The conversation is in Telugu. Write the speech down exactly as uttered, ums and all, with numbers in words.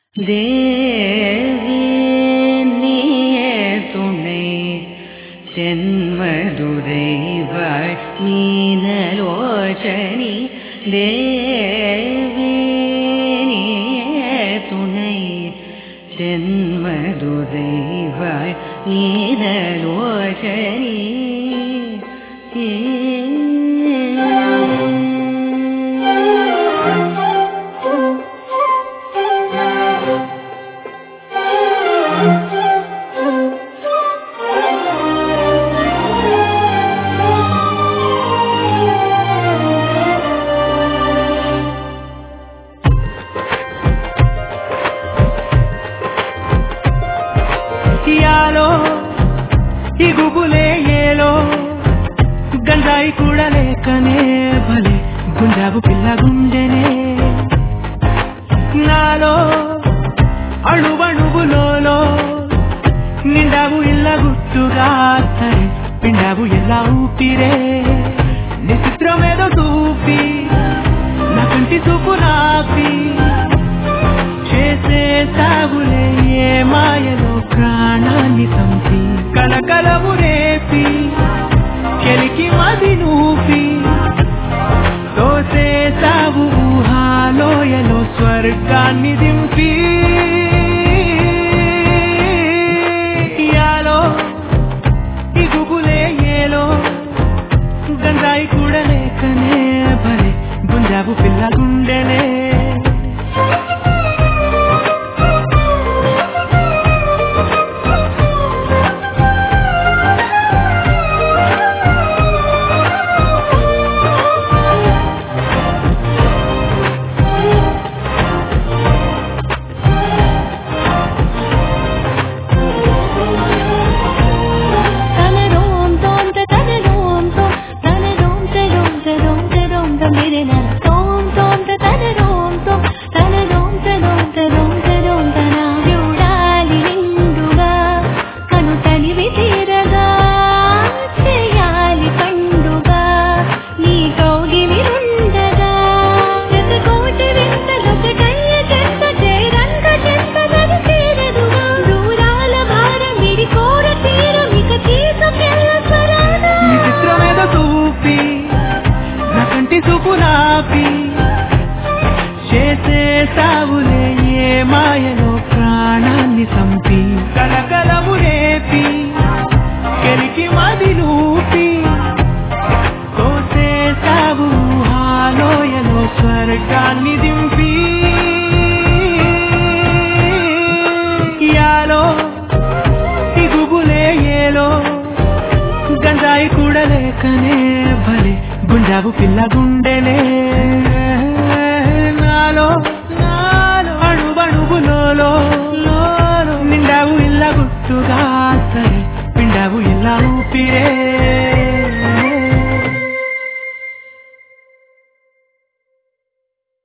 தேவி நீயே துணை சென்மதுரைவாள் மீனலோச்சனி தேவி நீயே துணை சென்மதுரைவாள் மீனலோச்சனி గుబులే ఏలో గంజాయి కూడా లేకనే భలే గుంజాబు పిల్ల గుండెనే నాలో అణువణువులో నిండావు ఇల్ల గుట్టుగా సరే పిండావు ఎలా ఊపిరే నీ చిత్రమేదో చూపి నా కంటి చూపు నాపి చేసే సాగులే ఏ మాయలో ప్రాణాన్ని సంపి కలకలము రేపి కెలికి మది నూపి తోసే సాగు ఊహాలోయలో స్వర్గాన్ని దింపి యాలో ఈ గుబులే ఏలో గంజాయి కూడా లేకనే భలే గుంజాబు పిల్ల గుండెనే చేసే సాగులే ఏ మాయలో ప్రాణాన్ని సంపి కలకలము రేపి కెలికి మది నూపి తోసే సాగు హాలోయలో స్వర్గాన్ని దింపి యాలో ఈ గుబులే ఏలో గంజాయి కూడా లేకనే భలే గుంజాబు పిల్ల గుండెనే నాలో నాలో అణువణువులో నిండావు ఇల్ల గుట్టుగా సరే పిండావు ఇలా ఊపిరే